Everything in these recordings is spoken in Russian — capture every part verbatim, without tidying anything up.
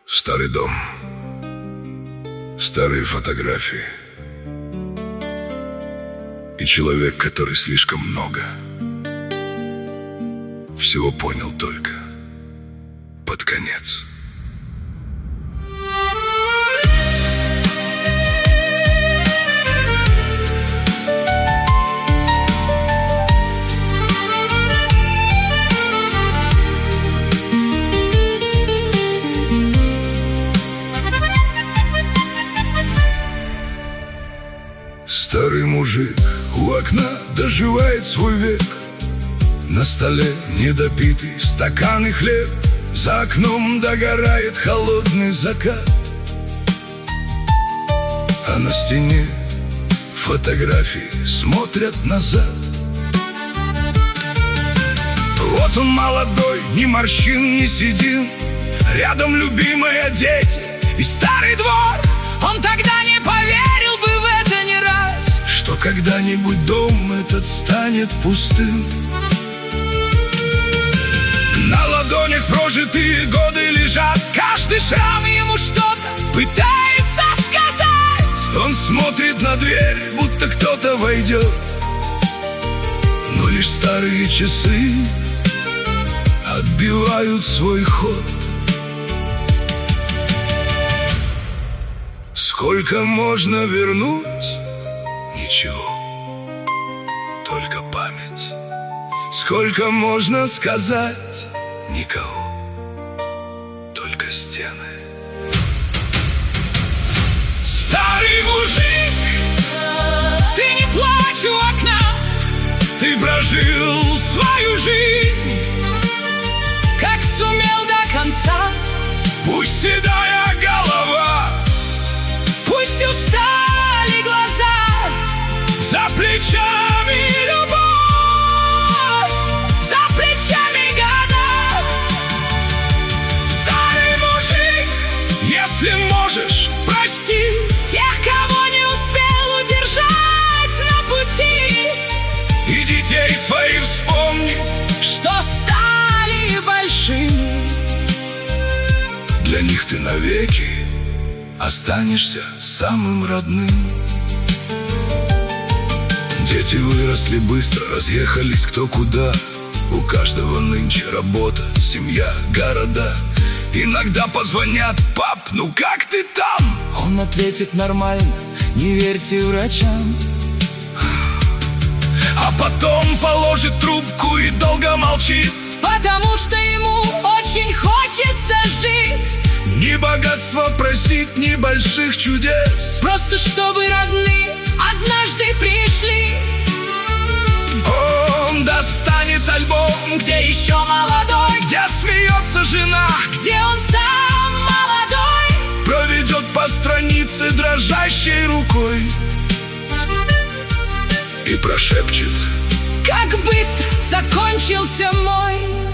Старый дом, старые фотографии и человек, который слишком много всего понял только под конец. Старый мужик у окна доживает свой век. На столе недопитый стакан и хлеб. За окном догорает холодный закат, а на стене фотографии смотрят назад. Вот он молодой, ни морщин, ни седин. Рядом любимые дети и старый двор. Он тогда не поверил бы в это ни раз, что когда-нибудь дом этот станет пустым. На ладонях прожитые годы лежат, каждый шрам ему что-то пытается сказать. Он смотрит на дверь, будто кто-то войдет, но лишь старые часы отбивают свой ход. Сколько можно вернуть? Ничего, только память. Сколько можно сказать? Никого, только стены. Старый мужик, ты не плачь у окна. Ты прожил свою жизнь, как сумел до конца. Пусть седая голова, пусть устали глаза, за плечами любовь, за плечами года. Старый мужик, если можешь, прости тех, кого не успел удержать на пути. И детей своих вспомни, что стали большими. Для них ты навеки останешься самым родным. Дети выросли быстро, разъехались кто куда. У каждого нынче работа, семья, города. Иногда позвонят: пап, ну как ты там? Он ответит: нормально, не верьте врачам. А потом положит трубку и долго молчит, потому что ему очень хочется жить. Ни богатства просить, ни больших чудес, просто чтобы родные однажды пришли. Он достанет альбом, где еще молодой, где смеется жена, где он сам молодой, проведет по странице дрожащей рукой и прошепчет: как быстро закончился мой.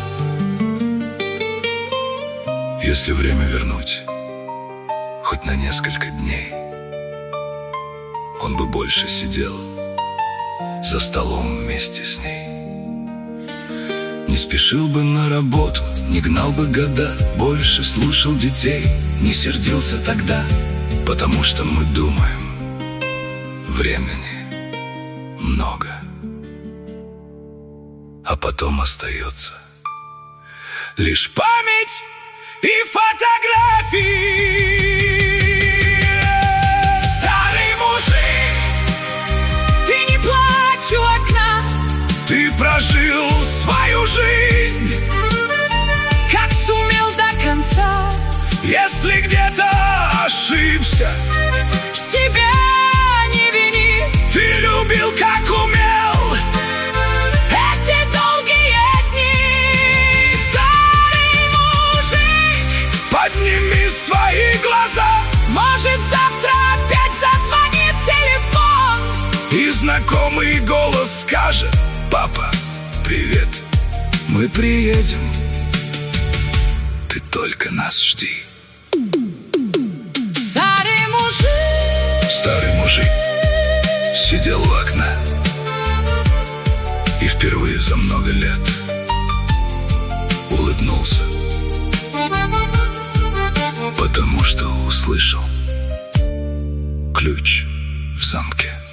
Если время вернуть, хоть на несколько дней, он бы больше сидел за столом вместе с ней. Не спешил бы на работу, не гнал бы года, больше слушал детей, не сердился тогда, потому что мы думаем, времени много, а потом остается лишь память и фотографии. Старый мужик, ты не плачь у окна. Ты прожил свою жизнь, как сумел до конца. Если где-то ошибся, себя не вини. ты любил, как умел. Подними свои глаза, может завтра опять зазвонит телефон, и знакомый голос скажет: папа, привет, мы приедем, ты только нас жди. Старый мужик, Старый мужик сидел у окна и впервые за много лет улыбнулся. что услышал ключ в замке.